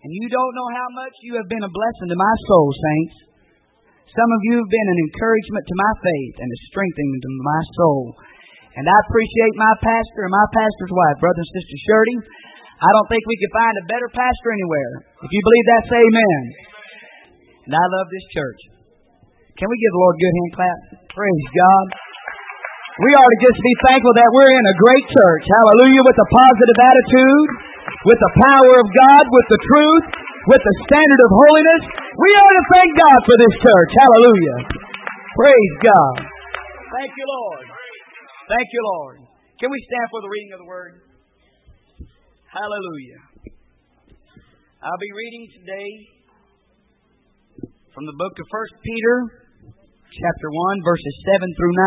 And you don't know how much you have been a blessing to my soul, saints. Some of you have been an encouragement to my faith and a strengthening to my soul. And I appreciate my pastor and my pastor's wife, Brother and Sister Shirley. I don't think we could find a better pastor anywhere. If you believe that, say amen. And I love this church. Can we give the Lord a good hand clap? Praise God. We ought to just be thankful that we're in a great church. Hallelujah. With a positive attitude, with the power of God, with the truth, with the standard of holiness. We ought to thank God for this church. Hallelujah. Praise God. Thank you, Lord. Thank you, Lord. Can we stand for the reading of the Word? Hallelujah. I'll be reading today from the book of 1 Peter, chapter 1, verses 7 through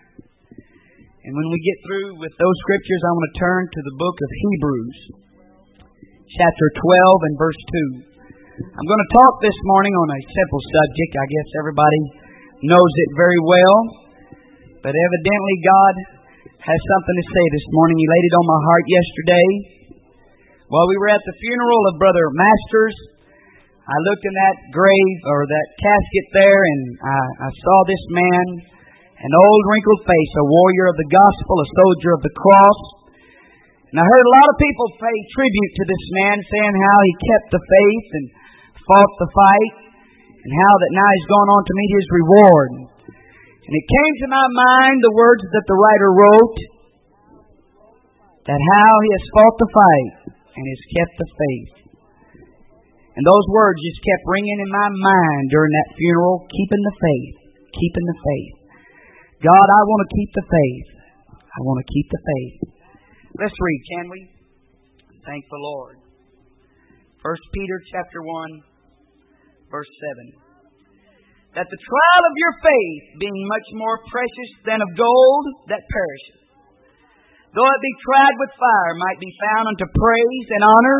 9. And when we get through with those scriptures, I want to turn to the book of Hebrews, chapter 12 and verse 2. I'm going to talk this morning on a simple subject. I guess everybody knows it very well. But evidently God has something to say this morning. He laid it on my heart yesterday. While we were at the funeral of Brother Masters, I looked in that grave, or that casket there, and I saw this man, an old wrinkled face, a warrior of the gospel, a soldier of the cross. And I heard a lot of people pay tribute to this man, saying how he kept the faith and fought the fight, and how that now he's gone on to meet his reward. And it came to my mind the words that the writer wrote, that how he has fought the fight and has kept the faith. And those words just kept ringing in my mind during that funeral, keeping the faith, keeping the faith. God, I want to keep the faith. I want to keep the faith. Let's read, can we? Thank the Lord. 1 Peter chapter 1, verse 7. That the trial of your faith, being much more precious than of gold that perisheth, though it be tried with fire, might be found unto praise and honor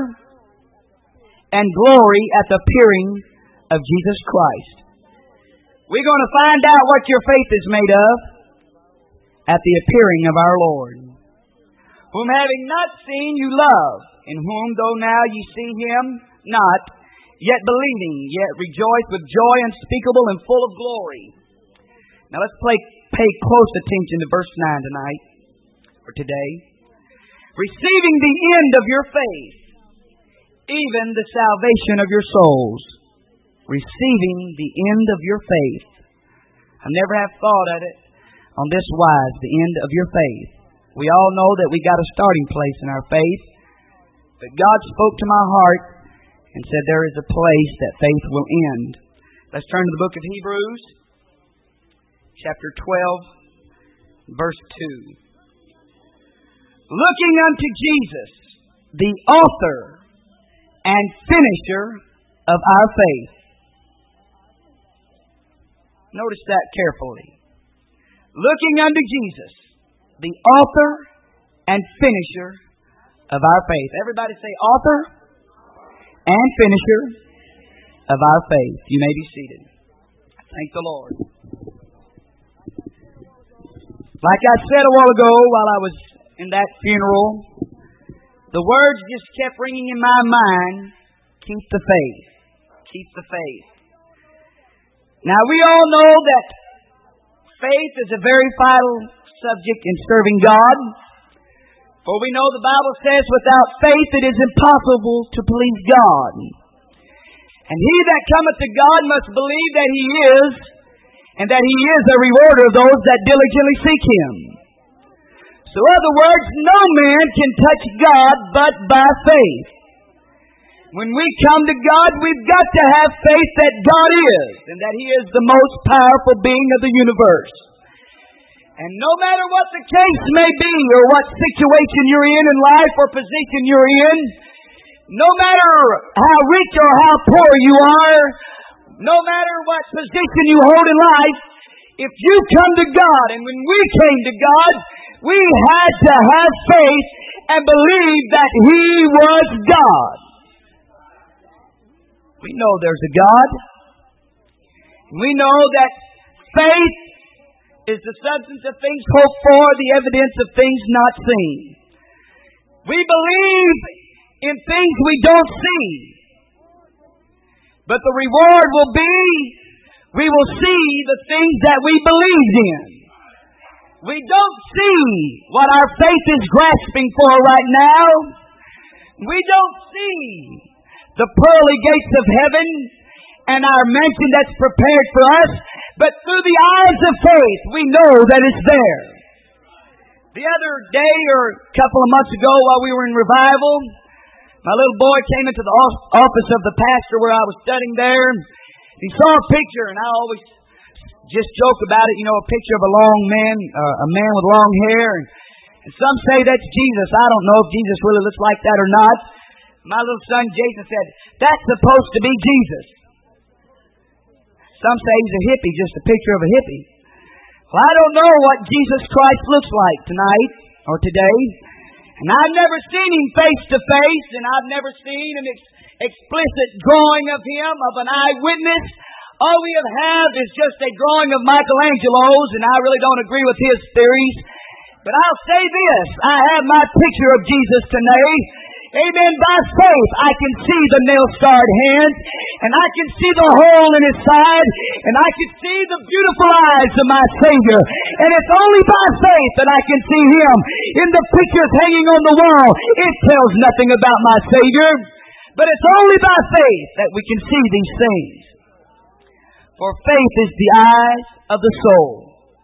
and glory at the appearing of Jesus Christ. We're going to find out what your faith is made of at the appearing of our Lord, whom having not seen you love, in whom though now ye see him not, yet believing, yet rejoice with joy unspeakable and full of glory. Now let's pay close attention to verse 9 tonight, or today. Receiving the end of your faith, even the salvation of your souls. Receiving the end of your faith. I never have thought at it on this wise, the end of your faith. We all know that we got a starting place in our faith, but God spoke to my heart and said there is a place that faith will end. Let's turn to the book of Hebrews, chapter 12, verse 2. Looking unto Jesus, the author and finisher of our faith. Notice that carefully. Looking unto Jesus, the author and finisher of our faith. Everybody say author and finisher of our faith. You may be seated. Thank the Lord. Like I said a while ago while I was in that funeral, the words just kept ringing in my mind, keep the faith, keep the faith. Now we all know that faith is a very vital subject in serving God. For we know the Bible says, without faith it is impossible to please God. And he that cometh to God must believe that he is, and that he is a rewarder of those that diligently seek him. So in other words, no man can touch God but by faith. When we come to God, we've got to have faith that God is, and that he is the most powerful being of the universe. And no matter what the case may be, or what situation you're in life, or position you're in, no matter how rich or how poor you are, no matter what position you hold in life, if you come to God, and when we came to God, we had to have faith and believe that he was God. We know there's a God. We know that faith is the substance of things hoped for, the evidence of things not seen. We believe in things we don't see. But the reward will be, we will see the things that we believed in. We don't see what our faith is grasping for right now. We don't see the pearly gates of heaven and our mansion that's prepared for us. But through the eyes of faith, we know that it's there. The other day or a couple of months ago while we were in revival, my little boy came into the office of the pastor where I was studying there. He saw a picture, and I always just joke about it, a picture of a man with long hair. And some say that's Jesus. I don't know if Jesus really looks like that or not. My little son Jason said, that's supposed to be Jesus. Some say he's a hippie, just a picture of a hippie. Well, I don't know what Jesus Christ looks like tonight or today. And I've never seen him face to face, and I've never seen an explicit drawing of him, of an eyewitness. All we have is just a drawing of Michelangelo's, and I really don't agree with his theories. But I'll say this, I have my picture of Jesus tonight. Amen. By faith, I can see the nail-scarred hands, and I can see the hole in his side, and I can see the beautiful eyes of my Savior. And it's only by faith that I can see him. In the pictures hanging on the wall, it tells nothing about my Savior. But it's only by faith that we can see these things. For faith is the eyes of the soul.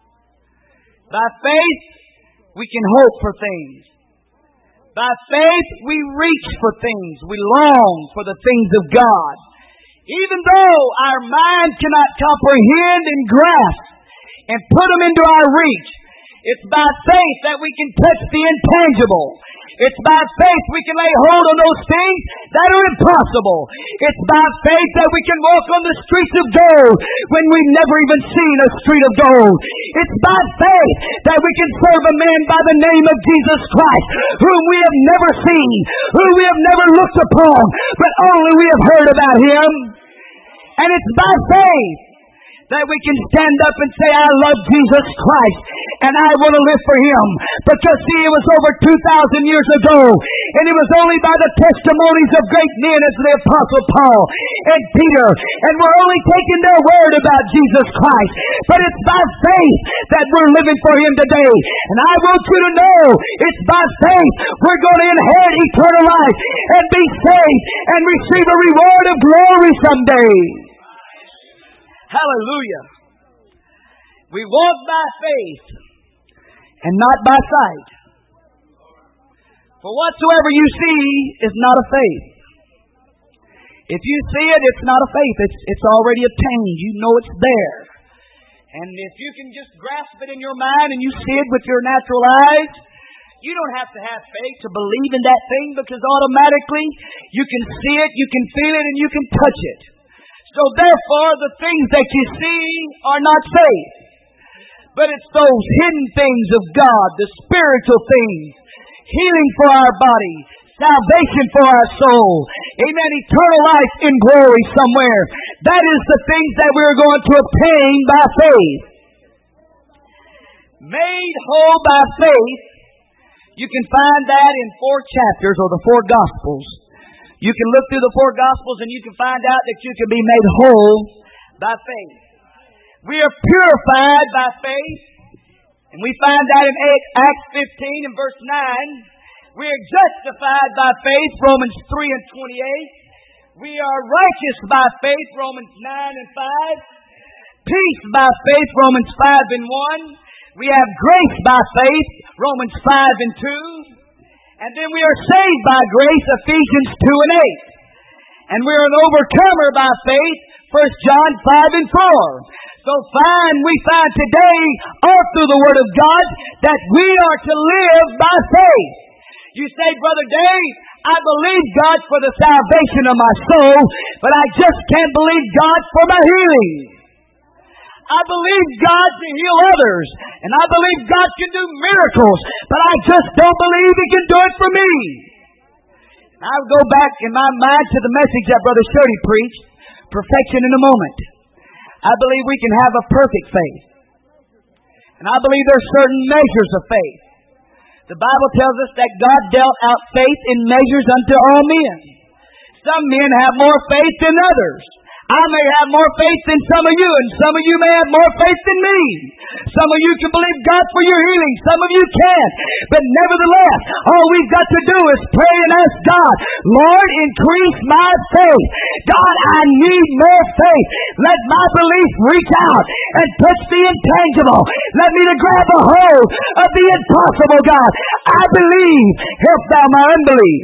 By faith, we can hope for things. By faith, we reach for things. We long for the things of God. Even though our mind cannot comprehend and grasp and put them into our reach, it's by faith that we can touch the intangible. It's by faith we can lay hold on those things that are impossible. It's by faith that we can walk on the streets of gold when we've never even seen a street of gold. It's by faith that we can serve a man by the name of Jesus Christ, whom we have never seen, whom we have never looked upon, but only we have heard about him. And it's by faith that we can stand up and say, I love Jesus Christ, and I want to live for him. Because see, it was over 2,000 years ago, and it was only by the testimonies of great men as the Apostle Paul and Peter, and we're only taking their word about Jesus Christ. But it's by faith that we're living for him today. And I want you to know, it's by faith we're going to inherit eternal life and be saved and receive a reward of glory someday. Hallelujah. We walk by faith and not by sight. For whatsoever you see is not of faith. If you see it, it's not of faith. It's already obtained. You know it's there. And if you can just grasp it in your mind and you see it with your natural eyes, you don't have to have faith to believe in that thing, because automatically you can see it, you can feel it, and you can touch it. So therefore, the things that you see are not faith. But it's those hidden things of God, the spiritual things, healing for our body, salvation for our soul, amen, eternal life in glory somewhere. That is the things that we're going to obtain by faith. Made whole by faith, you can find that in 4 chapters or the 4 Gospels. You can look through the 4 Gospels and you can find out that you can be made whole by faith. We are purified by faith. And we find that in Acts 15 and verse 9. We are justified by faith, Romans 3 and 28. We are righteous by faith, Romans 9 and 5. Peace by faith, Romans 5 and 1. We have grace by faith, Romans 5 and 2. And then we are saved by grace, Ephesians 2 and 8. And we are an overcomer by faith, 1 John 5 and 4. So we find today, all through the Word of God, that we are to live by faith. You say, Brother Dave, I believe God for the salvation of my soul, but I just can't believe God for my healing. I believe God to heal others, and I believe God can do miracles, but I just don't believe He can do it for me. I'll go back in my mind to the message that Brother Shirley preached, perfection in a moment. I believe we can have a perfect faith. And I believe there are certain measures of faith. The Bible tells us that God dealt out faith in measures unto all men. Some men have more faith than others. I may have more faith than some of you, and some of you may have more faith than me. Some of you can believe God for your healing. Some of you can't. But nevertheless, all we've got to do is pray and ask God, Lord, increase my faith. God, I need more faith. Let my belief reach out and touch the intangible. Let me to grab a hold of the impossible, God. I believe. Help thou my unbelief.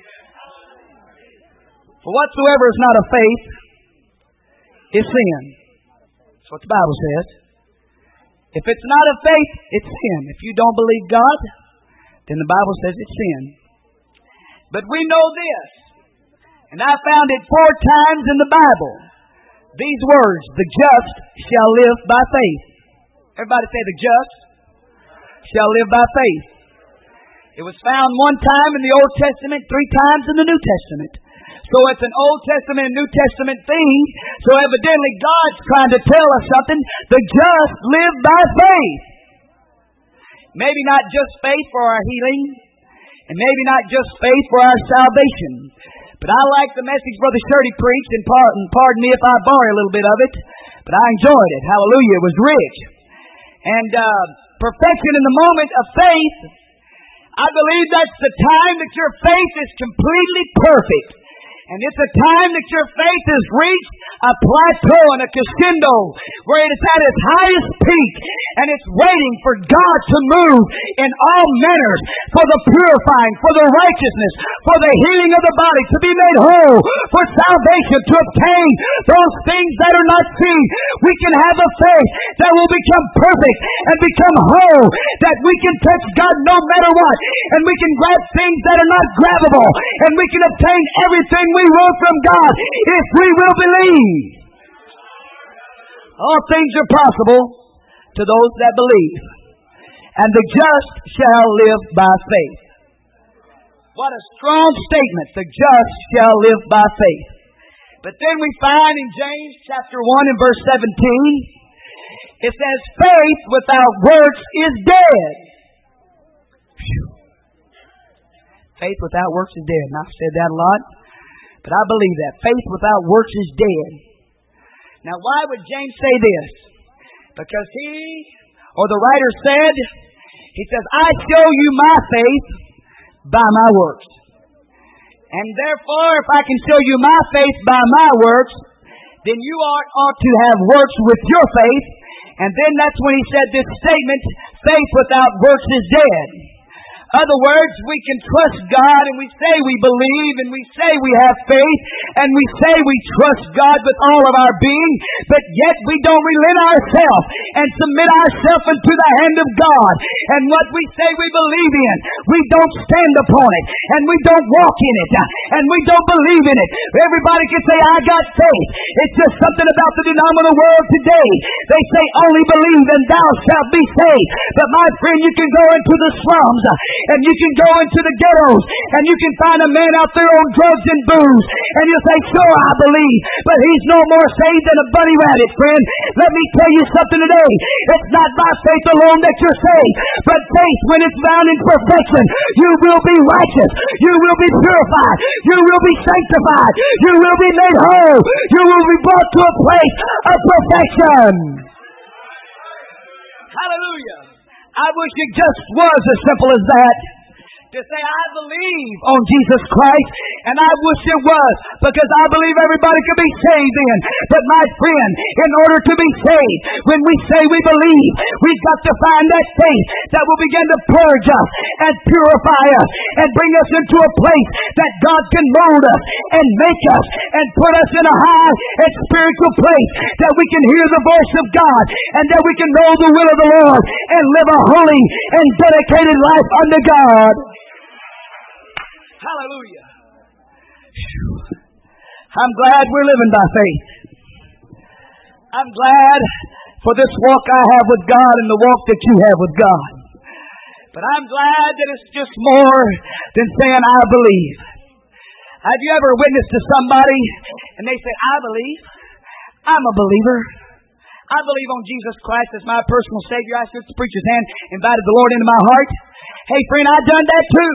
For whatsoever is not of faith is sin. That's what the Bible says. If it's not of faith, it's sin. If you don't believe God, then the Bible says it's sin. But we know this, and I found it 4 times in the Bible. These words, the just shall live by faith. Everybody say the just shall live by faith. It was found 1 time in the Old Testament, 3 times in the New Testament. So it's an Old Testament and New Testament thing. So evidently God's trying to tell us something. The just live by faith. Maybe not just faith for our healing, and maybe not just faith for our salvation. But I like the message Brother Shirley preached, and pardon me if I borrow a little bit of it, but I enjoyed it. Hallelujah. It was rich. And perfection in the moment of faith, I believe that's the time that your faith is completely perfect. And it's a time that your faith has reached a plateau and a crescendo where it is at its highest peak, and it's waiting for God to move in all manners for the purifying, for the righteousness, for the healing of the body, to be made whole, for salvation, to obtain those things that are not seen. We can have a faith that will become perfect and become whole, that we can touch God no matter what, and we can grab things that are not grabbable, and we can obtain everything we want from God if we will believe. All things are possible to those that believe, and the just shall live by faith. What a strong statement. The just shall live by faith. But then we find in James chapter 1 and verse 17, it says, faith without works is dead. Whew. Faith without works is dead. And I've said that a lot, but I believe that. Faith without works is dead. Now, why would James say this? Because he, or the writer said, he says, I show you my faith by my works. And therefore, if I can show you my faith by my works, then you ought to have works with your faith. And then that's when he said this statement, faith without works is dead. Other words, we can trust God, and we say we believe, and we say we have faith, and we say we trust God with all of our being, but yet we don't relent ourselves and submit ourselves into the hand of God. And what we say we believe in, we don't stand upon it, and we don't walk in it, and we don't believe in it. Everybody can say, I got faith. It's just something about the denominational world today. They say, only believe and thou shalt be saved. But my friend, you can go into the slums, and you can go into the ghettos, and you can find a man out there on drugs and booze, and you'll say, sure, I believe, but he's no more saved than a bunny rabbit, friend. Let me tell you something today. It's not by faith alone that you're saved, but faith, when it's found in perfection, you will be righteous, you will be purified, you will be sanctified, you will be made whole, you will be brought to a place of perfection. Hallelujah. I wish it just was as simple as that. To say, I believe on Jesus Christ, and I wish it was, because I believe everybody could be saved in. But my friend, in order to be saved, when we say we believe, we've got to find that faith that will begin to purge us and purify us and bring us into a place that God can mold us and make us and put us in a high and spiritual place that we can hear the voice of God and that we can know the will of the Lord and live a holy and dedicated life unto God. Hallelujah. I'm glad we're living by faith. I'm glad for this walk I have with God and the walk that you have with God. But I'm glad that it's just more than saying I believe. Have you ever witnessed to somebody and they say, I believe? I'm a believer. I believe on Jesus Christ as my personal Savior. I shook the preacher's hand, invited the Lord into my heart. Hey friend, I've done that too.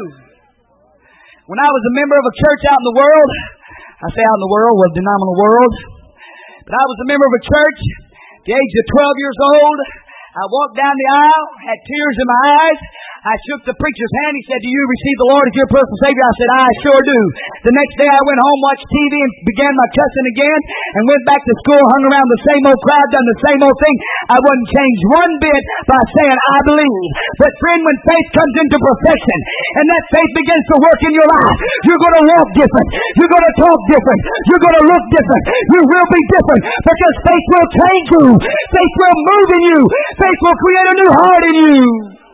When I was a member of a church out in the world, I say out in the world, well, denominational world, But I was a member of a church at the age of 12 years old. I walked down the aisle, had tears in my eyes. I shook the preacher's hand. He said, "Do you receive the Lord as your personal Savior?" I said, "I sure do." The next day I went home, watched TV, and began my cussing again, and went back to school, hung around the same old crowd, done the same old thing. I wasn't changed one bit by saying, "I believe." But friend, when faith comes into perfection, and that faith begins to work in your life, you're going to walk different. You're going to talk different. You're going to look different. You will be different, because faith will change you. Faith will move in you. Faith will create a new heart in you.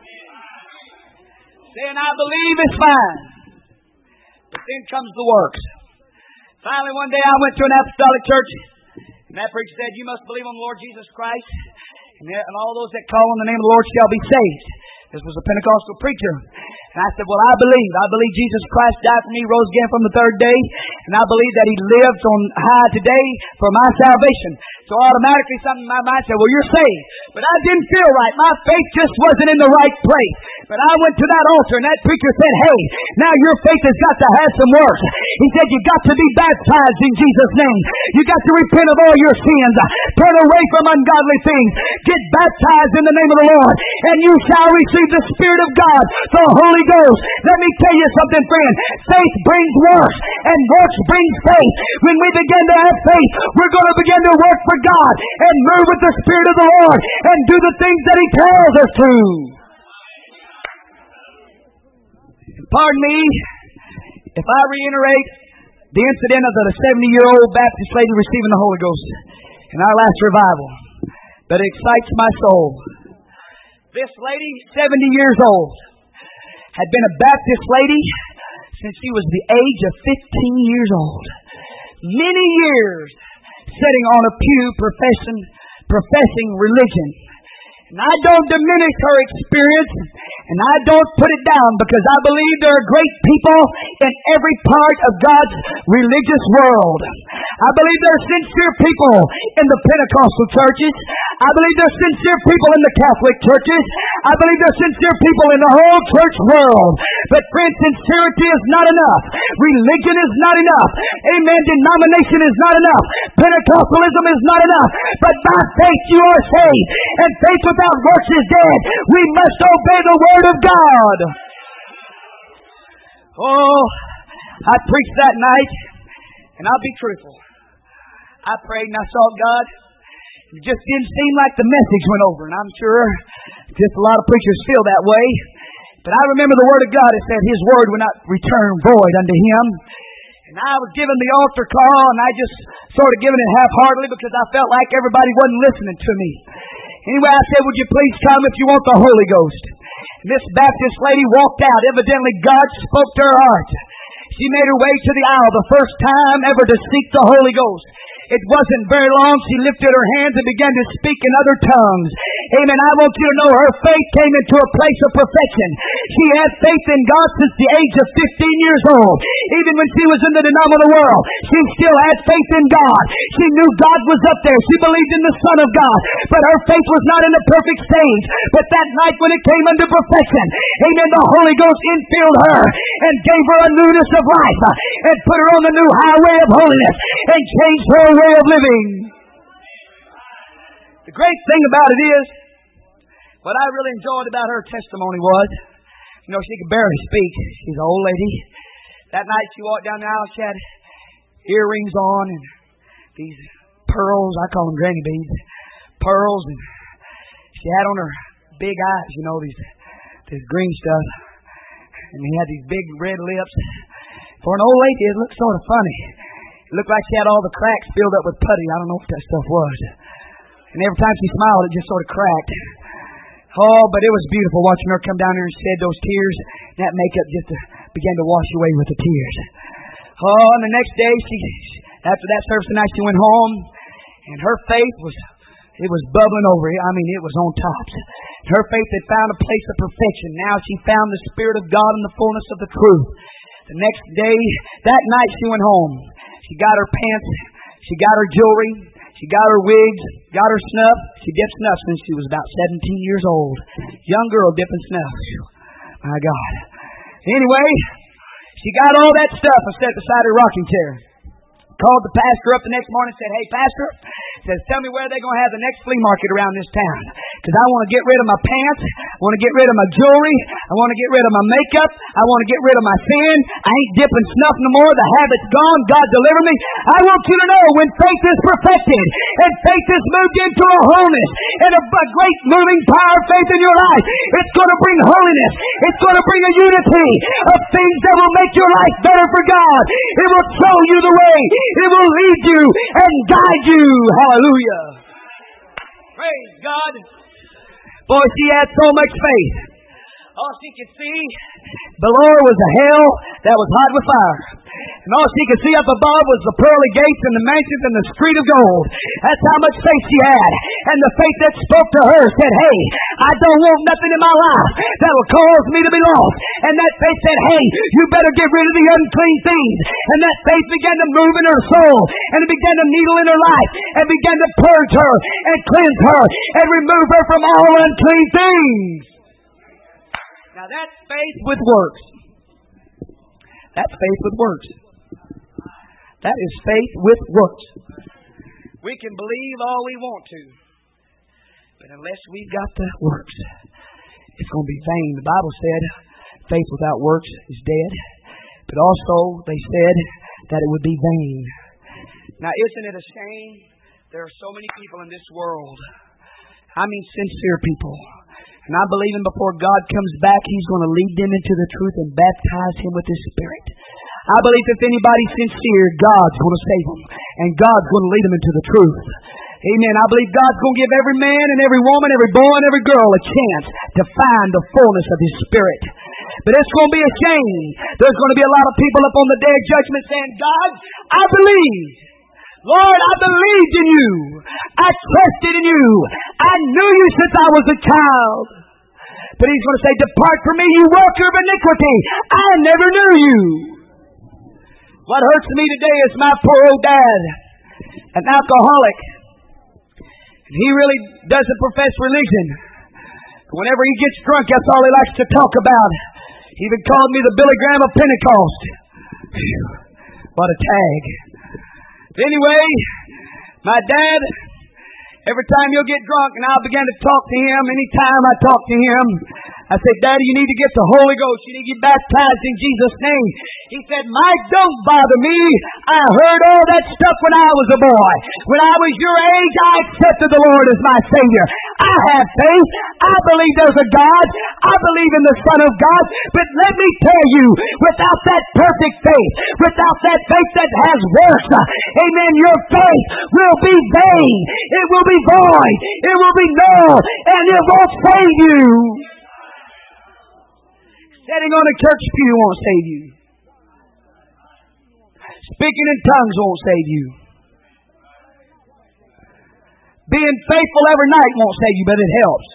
Saying, "I believe," is fine. But then comes the works. Finally, one day I went to an apostolic church, and that preacher said, "You must believe on the Lord Jesus Christ, and all those that call on the name of the Lord shall be saved." This was a Pentecostal preacher. And I said, "Well, I believe Jesus Christ died for me, rose again from the third day, and I believe that He lives on high today for my salvation." So automatically something in my mind said, "Well, you're saved." But I didn't feel right. My faith just wasn't in the right place. But I went to that altar, and that preacher said, "Hey, now your faith has got to have some works." He said, "You've got to be baptized in Jesus' name. You've got to repent of all your sins. Turn away from ungodly things. Get baptized in the name of the Lord, and you shall receive the Spirit of God, the Holy Ghost." Let me tell you something, friend. Faith brings works, and works brings faith. When we begin to have faith, we're going to begin to work for God and move with the Spirit of the Lord and do the things that He tells us to. Pardon me if I reiterate the incident of the 70-year-old Baptist lady receiving the Holy Ghost in our last revival, but it excites my soul. This lady, 70 years old, had been a Baptist lady since she was the age of 15 years old. Many years sitting on a pew professing religion. And I don't diminish her experience, and I don't put it down, because I believe there are great people in every part of God's religious world. I believe there are sincere people in the Pentecostal churches. I believe there are sincere people in the Catholic churches. I believe there are sincere people in the whole church world. But friend, sincerity is not enough. Religion is not enough. Amen. Denomination is not enough. Pentecostalism is not enough. But by faith you are saved. And faith without works is dead. We must obey the Word of God. Oh, I preached that night, and I'll be truthful. I prayed and I sought God. It just didn't seem like the message went over, and I'm sure just a lot of preachers feel that way. But I remember the Word of God. It said His Word would not return void unto Him. And I was given the altar call, and I just sort of given it half-heartedly because I felt like everybody wasn't listening to me. Anyway, I said, "Would you please come if you want the Holy Ghost?" And this Baptist lady walked out. Evidently, God spoke to her heart. She made her way to the aisle, the first time ever to seek the Holy Ghost. It wasn't very long. She lifted her hands and began to speak in other tongues. Amen. I want you to know her faith came into a place of perfection. She had faith in God since the age of 15 years old. Even when she was in the denominational world, she still had faith in God. She knew God was up there. She believed in the Son of God. But her faith was not in the perfect stage. But that night when it came unto perfection, amen, the Holy Ghost infilled her and gave her a newness of life and put her on the new highway of holiness and changed her way of living. The great thing about it is, what I really enjoyed about her testimony was, she could barely speak. She's an old lady. That night she walked down the aisle, she had earrings on and these pearls, I call them granny beads, pearls, and she had on her big eyes, this green stuff, and he had these big red lips. For an old lady, it looked sort of funny. It looked like she had all the cracks filled up with putty. I don't know what that stuff was. And every time she smiled, it just sort of cracked. Oh, but it was beautiful watching her come down there and shed those tears. And that makeup just began to wash away with the tears. Oh, and the next day, after that service tonight, she went home, and her faith was bubbling over. I mean, it was on top. Her faith had found a place of perfection. Now she found the Spirit of God in the fullness of the truth. The next day, that night, she went home. She got her pants, she got her jewelry, she got her wigs, got her snuff. She dipped snuff since she was about 17 years old. Young girl dipping snuff. My God. Anyway, she got all that stuff and set beside her rocking chair. Called the pastor up the next morning and said, "Hey, Pastor, says, tell me where they're going to have the next flea market around this town. Because I want to get rid of my pants. I want to get rid of my jewelry. I want to get rid of my makeup. I want to get rid of my sin. I ain't dipping snuff no more. The habit's gone. God deliver me. I want you to know when faith is perfected and faith is moved into a wholeness and a great moving power of faith in your life, it's going to bring holiness. It's going to bring a unity of things that will make your life better for God. It will show you the way. It will lead you and guide you. Hallelujah. Praise God. Boy, she had so much faith. All she could see below her was a hell that was hot with fire. And all she could see up above was the pearly gates and the mansions and the street of gold. That's how much faith she had. And the faith that spoke to her said, hey, I don't want nothing in my life that will cause me to be lost. And that faith said, hey, you better get rid of the unclean things. And that faith began to move in her soul. And it began to needle in her life. And began to purge her and cleanse her and remove her from all unclean things. Now that's faith with works. That's faith with works. That is faith with works. We can believe all we want to, but unless we've got the works, it's going to be vain. The Bible said faith without works is dead, but also they said that it would be vain. Now isn't it a shame? There are so many people in this world, I mean sincere people, and I believe before God comes back, He's going to lead them into the truth and baptize him with His Spirit. I believe if anybody's sincere, God's going to save them. And God's going to lead them into the truth. Amen. I believe God's going to give every man and every woman, every boy and every girl a chance to find the fullness of His Spirit. But it's going to be a shame. There's going to be a lot of people up on the day of judgment saying, God, I believe. Lord, I believed in you. I trusted in you. I knew you since I was a child. But He's going to say, depart from me, you worker of iniquity. I never knew you. What hurts me today is my poor old dad, an alcoholic. And he really doesn't profess religion. Whenever he gets drunk, that's all he likes to talk about. He even called me the Billy Graham of Pentecost. Whew, what a tag. Anyway, my dad, every time he'll get drunk and I'll begin to talk to him, anytime I talk to him, I said, Daddy, you need to get the Holy Ghost. You need to get baptized in Jesus' name. He said, Mike, don't bother me. I heard all that stuff when I was a boy. When I was your age, I accepted the Lord as my Savior. I have faith. I believe there's a God. I believe in the Son of God. But let me tell you, without that perfect faith, without that faith that has works, amen, your faith will be vain. It will be void. It will be null. And it won't save you. Sitting on a church pew won't save you. Speaking in tongues won't save you. Being faithful every night won't save you, but it helps.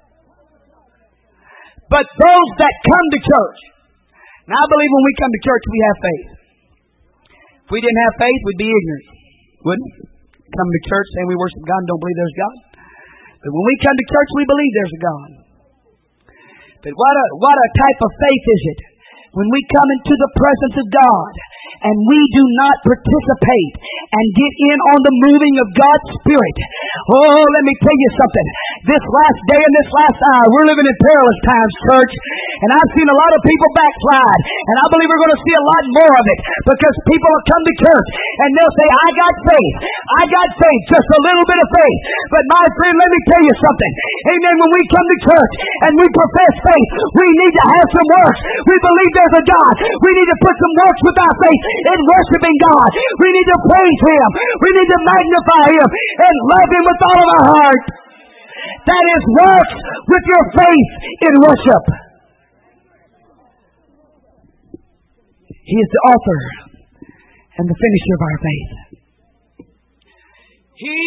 But those that come to church, now I believe when we come to church we have faith. If we didn't have faith, we'd be ignorant, wouldn't we? Come to church saying we worship God and don't believe there's God. But when we come to church, we believe there's a God. But what a type of faith is it when we come into the presence of God and we do not participate and get in on the moving of God's Spirit. Oh, let me tell you something. This last day and this last hour, we're living in perilous times, church. And I've seen a lot of people backslide. And I believe we're going to see a lot more of it. Because people will come to church and they'll say, I got faith. I got faith. Just a little bit of faith. But my friend, let me tell you something. Amen. When we come to church and we profess faith, we need to have some works. We believe there's a God. We need to put some works with our faith in worshiping God. We need to praise Him. We need to magnify Him and love Him with all of our heart. That is works with your faith in worship. He is the author and the finisher of our faith. He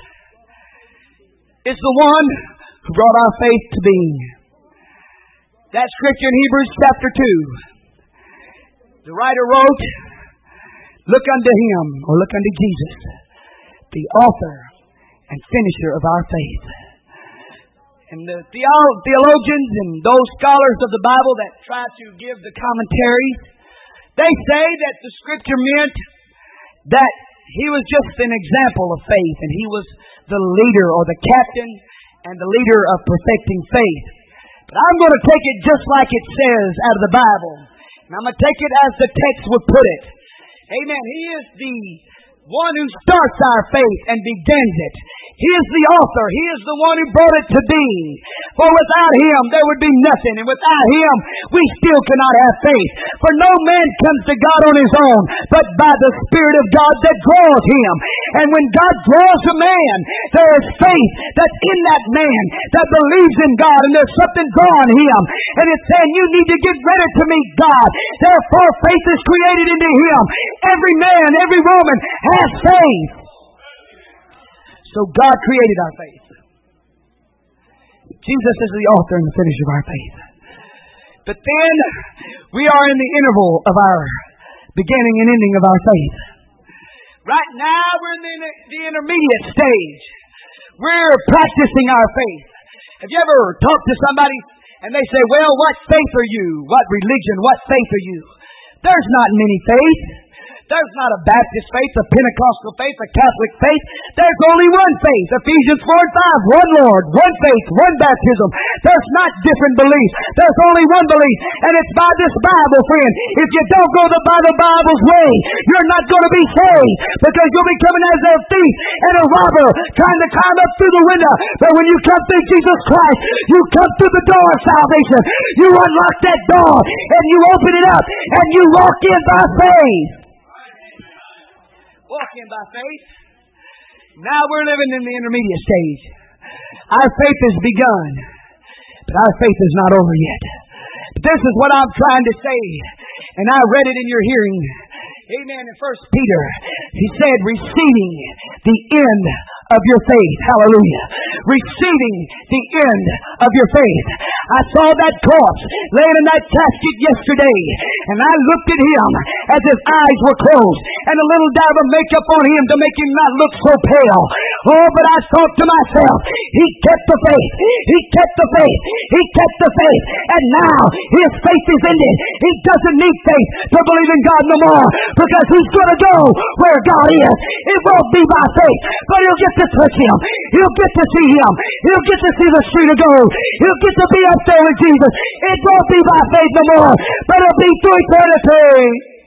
is the one who brought our faith to being. That scripture in Hebrews chapter 2. The writer wrote, look unto Him, or look unto Jesus, the author and finisher of our faith. And the theologians and those scholars of the Bible that try to give the commentaries, they say that the scripture meant that He was just an example of faith, and he was the leader or the captain and the leader of perfecting faith. But I'm going to take it just like it says out of the Bible. And I'm going to take it as the text would put it. Amen. He is the one who starts our faith and begins it. He is the author. He is the one who brought it to being. For without Him, there would be nothing. And without Him, we still cannot have faith. For no man comes to God on his own, but by the Spirit of God that draws him. And when God draws a man, there is faith that's in that man that believes in God. And there's something drawing him. And it's saying, you need to get ready to meet God. Therefore, faith is created into him. Every man, every woman has faith. So God created our faith. Jesus is the author and the finisher of our faith. But then we are in the interval of our beginning and ending of our faith. Right now we're in the intermediate stage. We're practicing our faith. Have you ever talked to somebody and they say, well, what faith are you? What religion? What faith are you? There's not many faiths. There's not a Baptist faith, a Pentecostal faith, a Catholic faith. There's only one faith. Ephesians 4:5. One Lord, one faith, one baptism. There's not different beliefs. There's only one belief. And it's by this Bible, friend. If you don't go by the Bible's way, you're not going to be saved. Because you'll be coming as a thief and a robber trying to climb up through the window. But when you come through Jesus Christ, you come through the door of salvation. You unlock that door and you open it up and you walk in by faith. Walking by faith. Now we're living in the intermediate stage. Our faith has begun, but our faith is not over yet. But this is what I'm trying to say, and I read it in your hearing. Amen. In 1 Peter, he said, receiving the end of your faith. Hallelujah. Receiving the end of your faith. I saw that corpse laying in that casket yesterday, and I looked at him as his eyes were closed, and a little dab of makeup on him to make him not look so pale. Oh, but I thought to myself, he kept the faith. He kept the faith. He kept the faith. And now his faith is ended. He doesn't need faith to believe in God no more, because he's going to go where God is. It won't be by faith, but he'll get to touch him. He'll get to see him. He'll get to see the street of gold. He'll get to be up there with Jesus. It won't be by faith no more, but it'll be through eternity.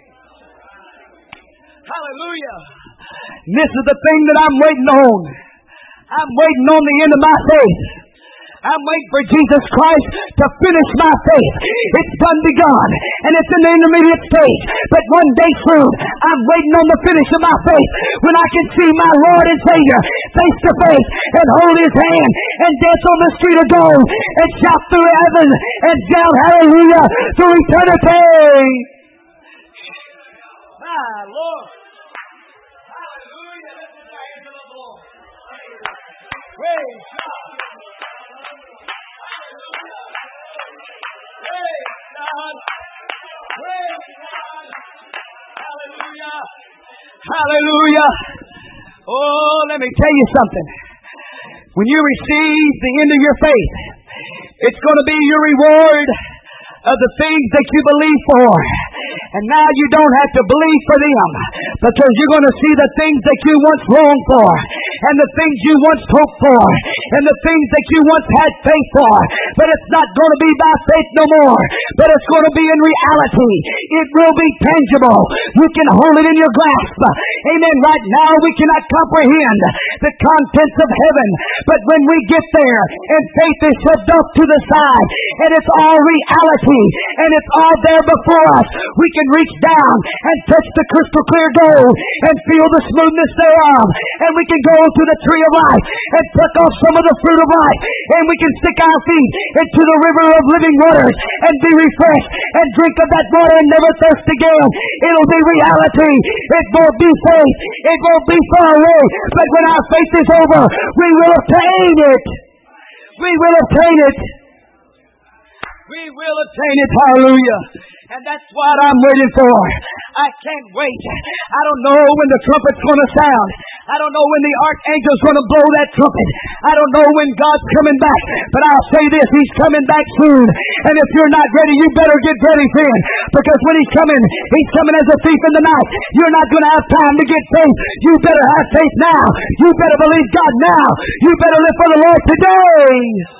Hallelujah. And this is the thing that I'm waiting on. I'm waiting on the end of my faith. I'm waiting for Jesus Christ to finish my faith. It's done begun, and it's in the intermediate stage. But one day soon, I'm waiting on the finish of my faith, when I can see my Lord and Savior face to face and hold His hand and dance on the street of gold and shout through heaven and shout hallelujah through eternity. My Lord. Hallelujah. This is the hand of the Lord. Praise God. Praise God. Praise God. Hallelujah. Hallelujah. Oh, let me tell you something. When you receive the end of your faith, it's going to be your reward of the things that you believe for. And now you don't have to believe for them, because you're going to see the things that you once longed for, and the things you once hoped for, and the things that you once had faith for. But it's not going to be by faith no more, but it's going to be in reality. It will be tangible. You can hold it in your grasp. Amen. Right now we cannot comprehend the contents of heaven, but when we get there and faith is shoved off to the side and it's all reality and it's all there before us, we can reach down and touch the crystal clear gold and feel the smoothness thereof, and we can go to the tree of life and pluck off some of the fruit of life, and we can stick our feet into the river of living waters and be refreshed and drink of that water and never thirst again. It'll be reality. It won't be faith. It won't be far away, but when our faith is over, we will obtain it. We will obtain it. We will obtain it. Hallelujah. And that's what I'm waiting for. I can't wait. I don't know when the trumpet's going to sound. I don't know when the archangel's going to blow that trumpet. I don't know when God's coming back. But I'll say this, He's coming back soon. And if you're not ready, you better get ready then. Because when He's coming as a thief in the night. You're not going to have time to get faith. You better have faith now. You better believe God now. You better live for the Lord today.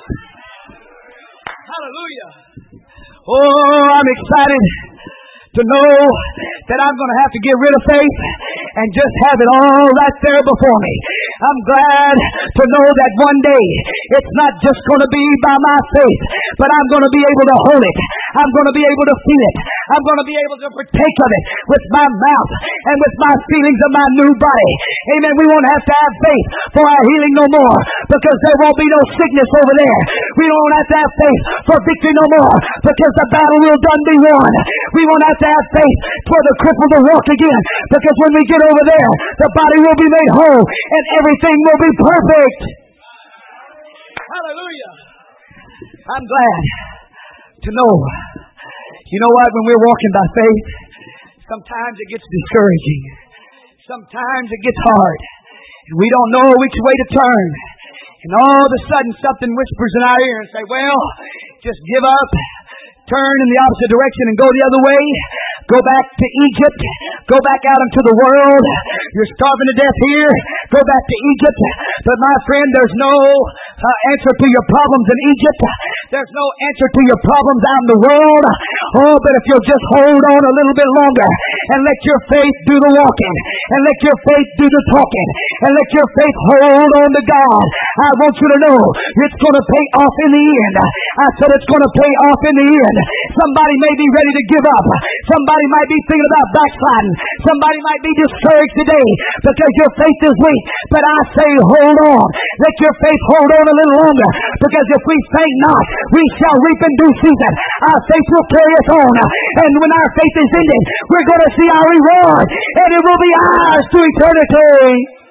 Hallelujah. Oh, I'm excited to know that I'm going to have to get rid of faith and just have it all right there before me. I'm glad to know that one day it's not just going to be by my faith, but I'm going to be able to hold it. I'm going to be able to feel it. I'm going to be able to partake of it with my mouth and with my feelings of my new body. Amen. We won't have to have faith for our healing no more, because there won't be no sickness over there. We won't have to have faith for victory no more, because the battle will done be won. We won't have to have faith for the crippled to walk again, because when we get over there, the body will be made whole and everything will be perfect. Hallelujah. I'm glad to know. You know what? When we're walking by faith, sometimes it gets discouraging. Sometimes it gets hard. And we don't know which way to turn. And all of a sudden something whispers in our ear and say, well, just give up. Turn in the opposite direction and go the other way. Go back to Egypt. Go back out into the world. You're starving to death here. Go back to Egypt. But my friend, there's no answer to your problems in Egypt. There's no answer to your problems out in the world. Oh, but if you'll just hold on a little bit longer and let your faith do the walking and let your faith do the talking and let your faith hold on to God, I want you to know it's going to pay off in the end. I said it's going to pay off in the end. Somebody may be ready to give up. Somebody might be thinking about backsliding. Somebody might be discouraged today because your faith is weak. But I say hold on. Let your faith hold on a little longer, because if we faint not, we shall reap in due season. Our faith will carry us on. And when our faith is ended, we're going to see our reward, and it will be ours to eternity.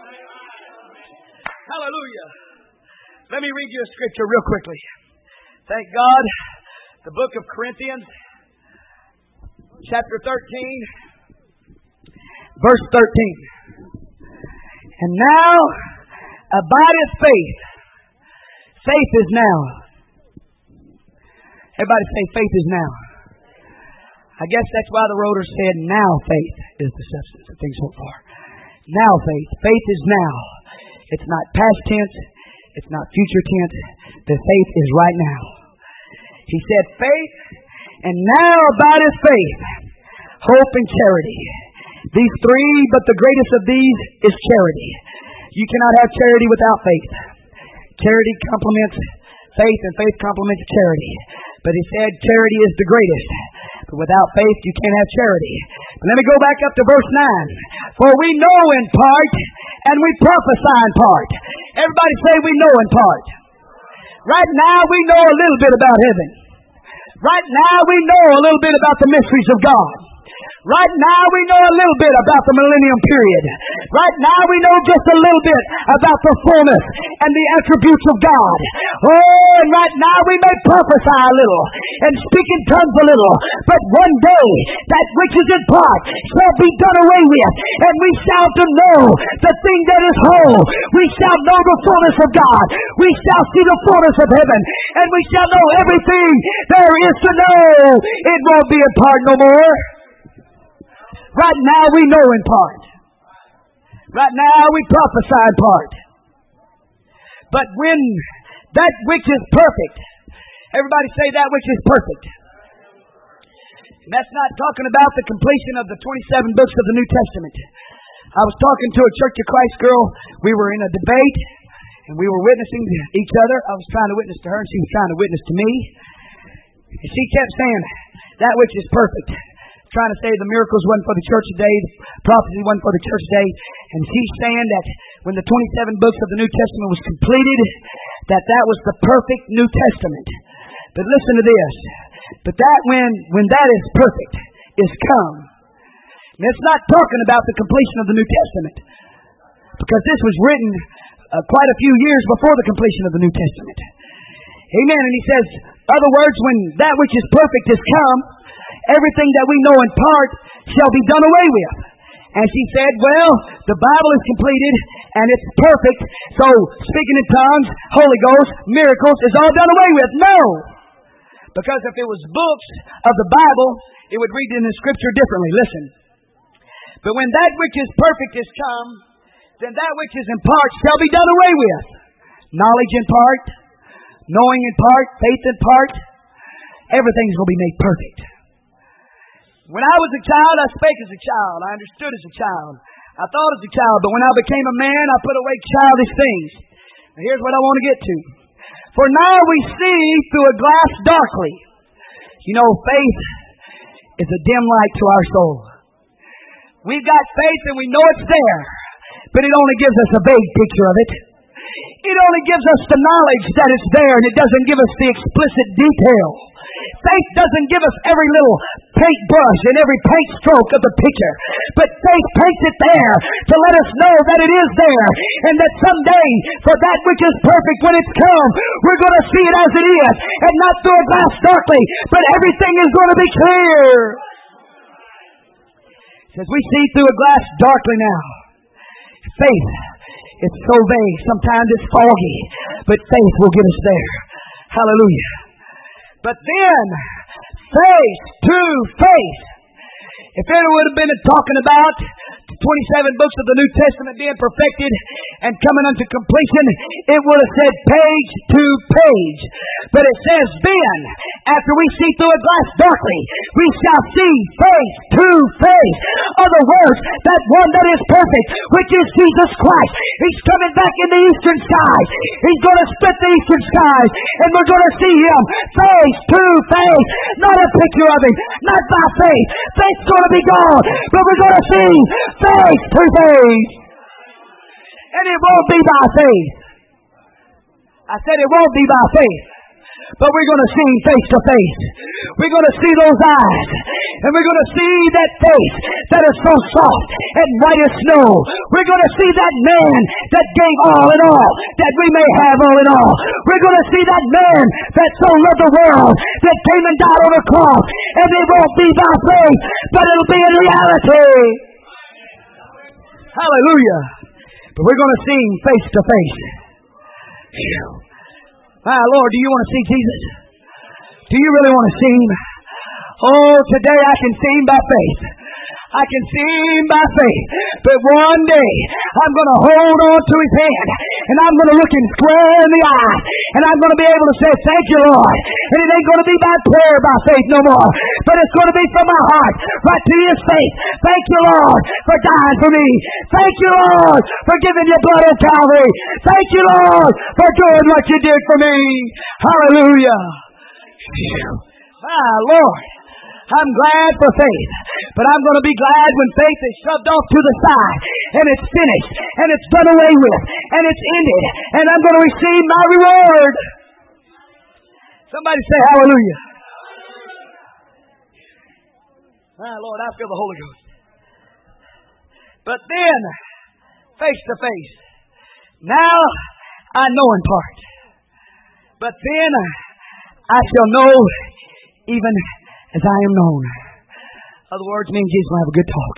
Hallelujah. Let me read you a scripture real quickly. Thank God. The book of Corinthians, chapter 13, verse 13. And now abideth faith. Faith is now. Everybody say faith is now. I guess that's why the writer said now faith is the substance of things hoped for. Now faith. Faith is now. It's not past tense. It's not future tense. The faith is right now. He said faith, and now abideth faith, hope, and charity. These three, but the greatest of these is charity. You cannot have charity without faith. Charity complements faith, and faith complements charity. But he said charity is the greatest. But without faith, you can't have charity. But let me go back up to verse 9. For we know in part, and we prophesy in part. Everybody say we know in part. Right now, we know a little bit about heaven. Right now, we know a little bit about the mysteries of God. Right now, we know a little bit about the millennium period. Right now, we know just a little bit about the fullness and the attributes of God. Oh, and right now, we may prophesy a little and speak in tongues a little. But one day, that which is in part shall be done away with. And we shall know the thing that is whole. We shall know the fullness of God. We shall see the fullness of heaven. And we shall know everything there is to know. It won't be in part no more. Right now we know in part. Right now we prophesy in part. But when that which is perfect, everybody say that which is perfect. And that's not talking about the completion of the 27 books of the New Testament. I was talking to a Church of Christ girl. We were in a debate and we were witnessing to each other. I was trying to witness to her and she was trying to witness to me. And she kept saying, that which is perfect. Trying to say the miracles wasn't for the church today, the prophecy wasn't for the church today. And she's saying that when the 27 books of the New Testament was completed, that was the perfect New Testament. But listen to this. But that when that is perfect, is come. And it's not talking about the completion of the New Testament. Because this was written quite a few years before the completion of the New Testament. Amen. And he says, in other words, when that which is perfect is come, everything that we know in part shall be done away with. And And she said, well, the Bible is completed and it's perfect. So speaking in tongues, Holy Ghost, miracles is all done away with. No. Because if it was books of the Bible, it would read in the Scripture differently. Listen. But when that which is perfect is come, then that which is in part shall be done away with. Knowledge in part, knowing in part, faith in part, everything's going to be made perfect. When I was a child, I spake as a child. I understood as a child. I thought as a child. But when I became a man, I put away childish things. Now here's what I want to get to. For now we see through a glass darkly. You know, faith is a dim light to our soul. We've got faith and we know it's there. But it only gives us a vague picture of it. It only gives us the knowledge that it's there, and it doesn't give us the explicit detail. Faith doesn't give us every little paintbrush and every paint stroke of the picture. But faith paints it there to let us know that it is there, and that someday, for that which is perfect when it's come, we're going to see it as it is, and not through a glass darkly, but everything is going to be clear. It says we see through a glass darkly now. Faith, it's so vague. Sometimes it's foggy. But faith will get us there. Hallelujah. But then, face to face. If it would have been talking about 27 books of the New Testament being perfected and coming unto completion, it would have said page to page. But it says then, after we see through a glass darkly, we shall see face to face. Other words, that one that is perfect, which is Jesus Christ. He's coming back in the eastern skies. He's going to split the eastern skies, and we're going to see Him face to face. Not a picture of Him, not by faith. Faith's going to be gone, but we're going to see face to face. And it won't be by faith. I said it won't be by faith. But we're going to see face to face. We're going to see those eyes. And we're going to see that face that is so soft and white as snow. We're going to see that man that gave all in all, that we may have all in all. We're going to see that man that so loved the world, that came and died on a cross. And it won't be by faith, but it'll be in reality. Hallelujah. But we're going to see Him face to face. My Lord, do you want to see Jesus? Do you really want to see Him? Oh, today I can see Him by faith. I can see Him by faith. But one day, I'm going to hold on to His hand. And I'm going to look Him square in the eye. And I'm going to be able to say, thank you, Lord. And it ain't going to be by prayer, by faith no more. But it's going to be from my heart, right to His faith. Thank you, Lord, for dying for me. Thank you, Lord, for giving your blood on Calvary. Thank you, Lord, for doing what you did for me. Hallelujah. My Lord. I'm glad for faith, but I'm going to be glad when faith is shoved off to the side, and it's finished, and it's done away with, and it's ended, and I'm going to receive my reward. Somebody say hallelujah. My Lord, I feel the Holy Ghost. But then, face to face. Now, I know in part. But then, I shall know even as I am known. In other words, me and Jesus will have a good talk.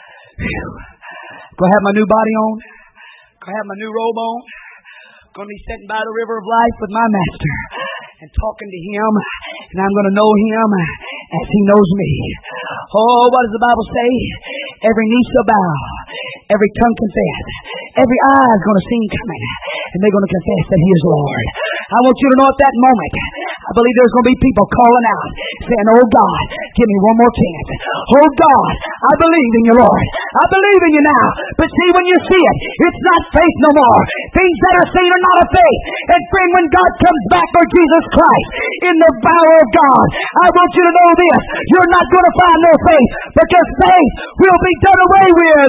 Gonna have my new body on. Gonna have my new robe on. Gonna be sitting by the river of life with my Master and talking to Him. And I'm gonna know Him as He knows me. Oh, what does the Bible say? Every knee shall bow. Every tongue confess. Every eye is gonna see Him coming. And they're gonna confess that He is Lord. I want you to know at that moment, I believe there's going to be people calling out, saying, oh God, give me one more chance. Oh God, I believe in you, Lord. I believe in you now. But see, when you see it, it's not faith no more. Things that are seen are not of faith. And friend, when God comes back for Jesus Christ in the power of God, I want you to know this. You're not going to find no faith, because faith will be done away with.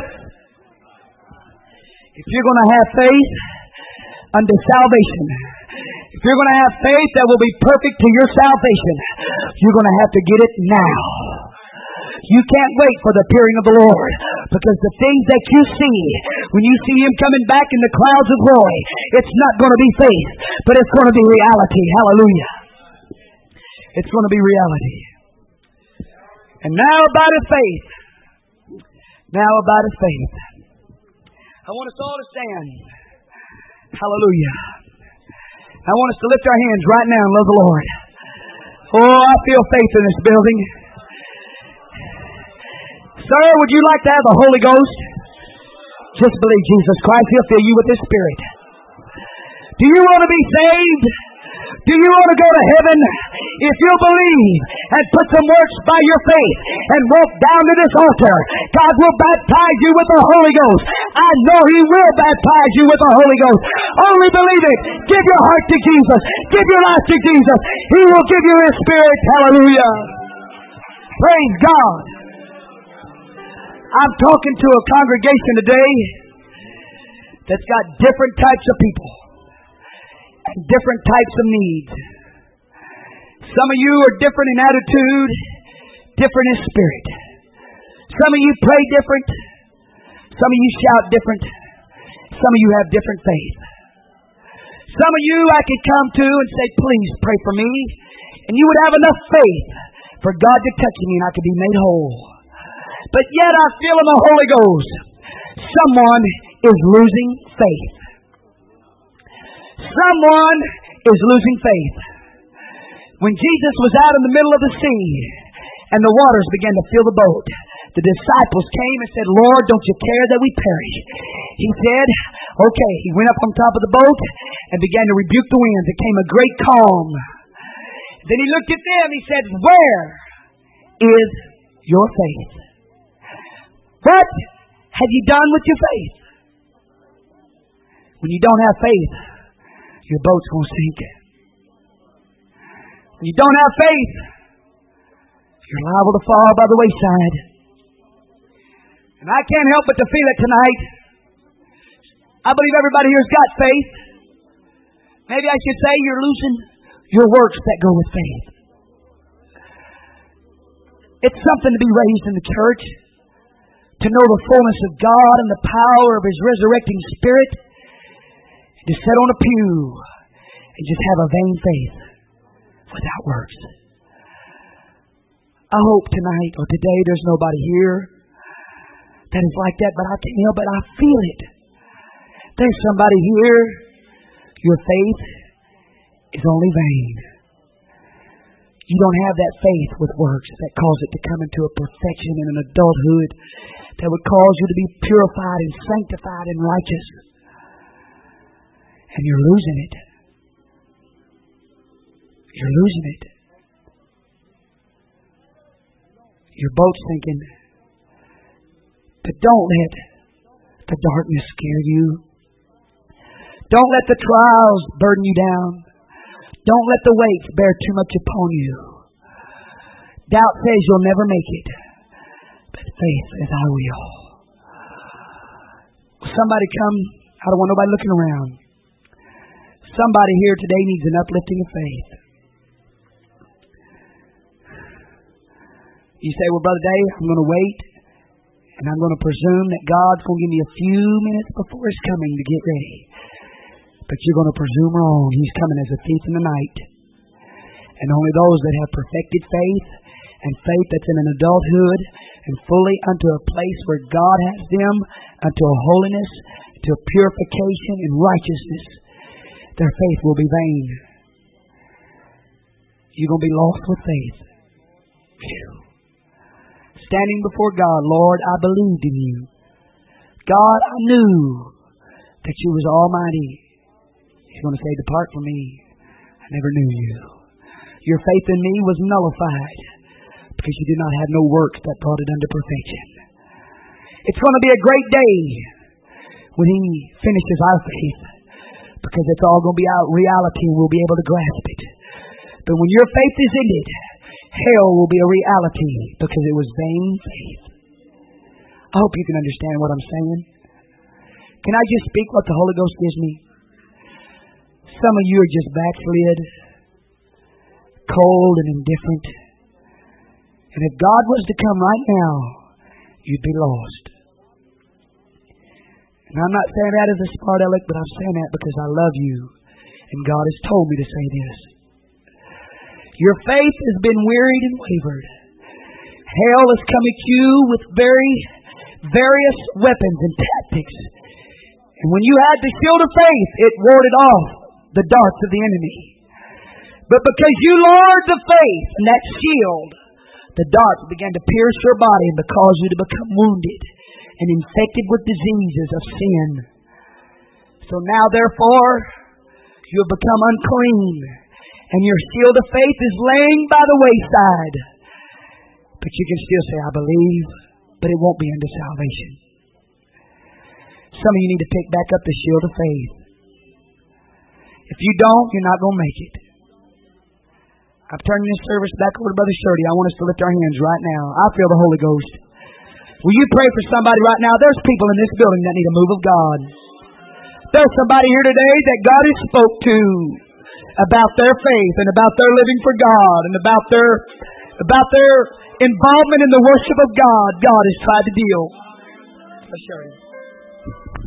If you're going to have faith unto salvation, if you're going to have faith that will be perfect to your salvation, you're going to have to get it now. You can't wait for the appearing of the Lord, because the things that you see, when you see Him coming back in the clouds of glory, it's not going to be faith, but it's going to be reality. Hallelujah. It's going to be reality. And now by the faith, Now about His faith. I want us all to stand. Hallelujah. I want us to lift our hands right now and love the Lord. Oh, I feel faith in this building. Sir, would you like to have the Holy Ghost? Just believe Jesus Christ. He'll fill you with His Spirit. Do you want to be saved? Do you want to go to heaven? If you believe and put some works by your faith and walk down to this altar, God will baptize you with the Holy Ghost. I know He will baptize you with the Holy Ghost. Only believe it. Give your heart to Jesus. Give your life to Jesus. He will give you His Spirit. Hallelujah. Praise God. I'm talking to a congregation today that's got different types of people and different types of needs. Some of you are different in attitude, different in spirit. Some of you pray different. Some of you shout different. Some of you have different faith. Some of you I could come to and say, please pray for me. And you would have enough faith for God to touch me and I could be made whole. But yet I feel in the Holy Ghost, someone is losing faith. Someone is losing faith. When Jesus was out in the middle of the sea and the waters began to fill the boat, the disciples came and said, Lord, don't you care that we perish? He said, okay. He went up on top of the boat and began to rebuke the winds. It came a great calm. Then He looked at them. He said, where is your faith? What have you done with your faith? When you don't have faith, your boat's going to sink. When you don't have faith, you're liable to fall by the wayside. And I can't help but to feel it tonight. I believe everybody here's got faith. Maybe I should say you're losing your works that go with faith. It's something to be raised in the church, to know the fullness of God and the power of His resurrecting Spirit, and to sit on a pew and just have a vain faith without works. I hope tonight or today there's nobody here that is like that, but I can't help it. I feel it. There's somebody here, your faith is only vain. You don't have that faith with works that cause it to come into a perfection and an adulthood that would cause you to be purified and sanctified and righteous. And you're losing it. You're losing it. Your boat's sinking. But don't let the darkness scare you. Don't let the trials burden you down. Don't let the weights bear too much upon you. Doubt says you'll never make it. But faith says, I will. Somebody come. I don't want nobody looking around. Somebody here today needs an uplifting of faith. You say, well, Brother Dave, I'm going to wait. And I'm going to presume that God's going to give me a few minutes before His coming to get ready. But you're going to presume wrong. He's coming as a thief in the night. And only those that have perfected faith and faith that's in an adulthood and fully unto a place where God has them, unto a holiness, to a purification and righteousness, their faith will be vain. You're going to be lost with faith. Phew. Standing before God, Lord, I believed in you. God, I knew that you was almighty. He's going to say, depart from me. I never knew you. Your faith in me was nullified because you did not have no works that brought it unto perfection. It's going to be a great day when He finishes our faith, because it's all going to be out reality and we'll be able to grasp it. But when your faith is ended, hell will be a reality because it was vain faith. I hope you can understand what I'm saying. Can I just speak what the Holy Ghost gives me? Some of you are just backslid, cold and indifferent. And if God was to come right now, you'd be lost. And I'm not saying that as a smart aleck, but I'm saying that because I love you. And God has told me to say this. Your faith has been wearied and wavered. Hell has come at you with very, various weapons and tactics. And when you had the shield of faith, it warded off the darts of the enemy. But because you lowered the faith and that shield, the darts began to pierce your body and cause you to become wounded and infected with diseases of sin. So now, therefore, you have become unclean, and your shield of faith is laying by the wayside. But you can still say, I believe, but it won't be unto salvation. Some of you need to pick back up the shield of faith. If you don't, you're not going to make it. I'm turning this service back over to Brother Shirley. I want us to lift our hands right now. I feel the Holy Ghost. Will you pray for somebody right now? There's people in this building that need a move of God. There's somebody here today that God has spoke to about their faith and about their living for God and about their involvement in the worship of God. God has tried to deal. Let's share it.